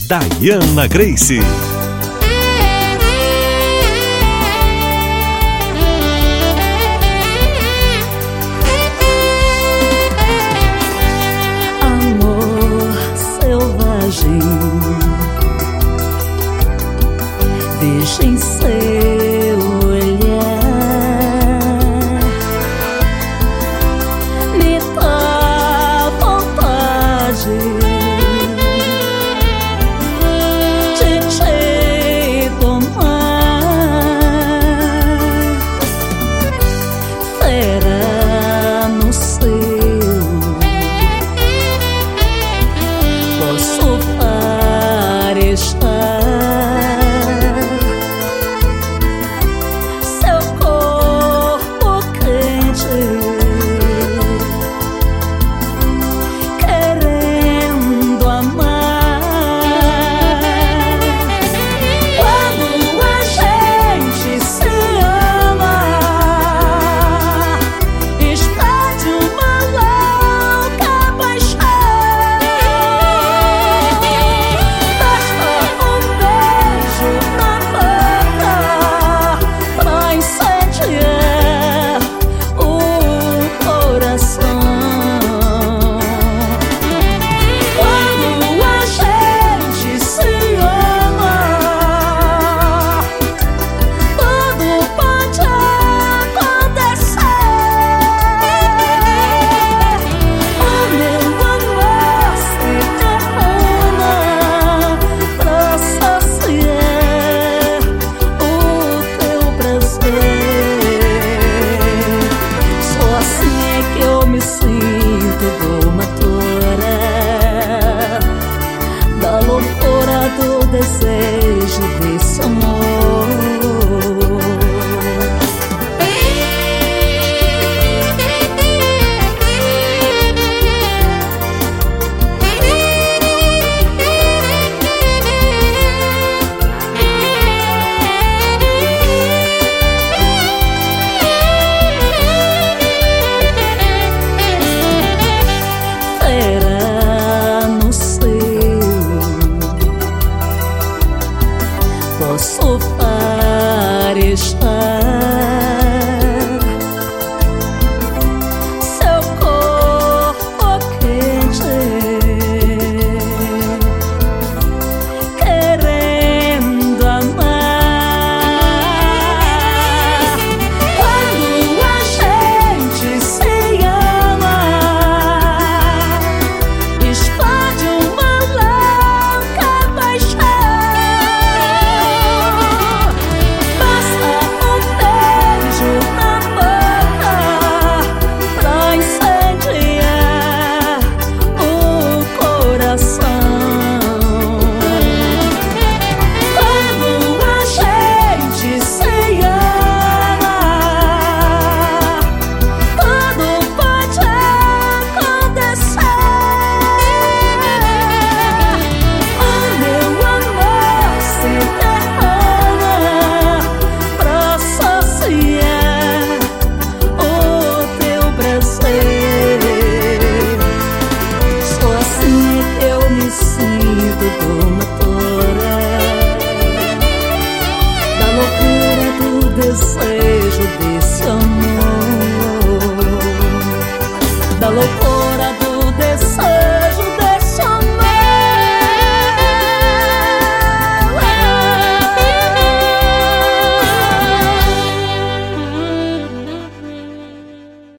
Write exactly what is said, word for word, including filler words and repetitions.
Diana Grace. Amor selvagem, deixa em seu olhar me dá vontade de te tomar. Fera no céu, posso farestar seu corpo quente, querendo amar. Quando a gente se ama, explode uma louca paixão. Basta um beijo na boca pra incendiar o coração. Quando a gente se ama, tudo pode acontecer. O meu amor se derrama pra saciar o teu prazer. Só assim é que eu me sinto domadora da loucura do desejo desse amor.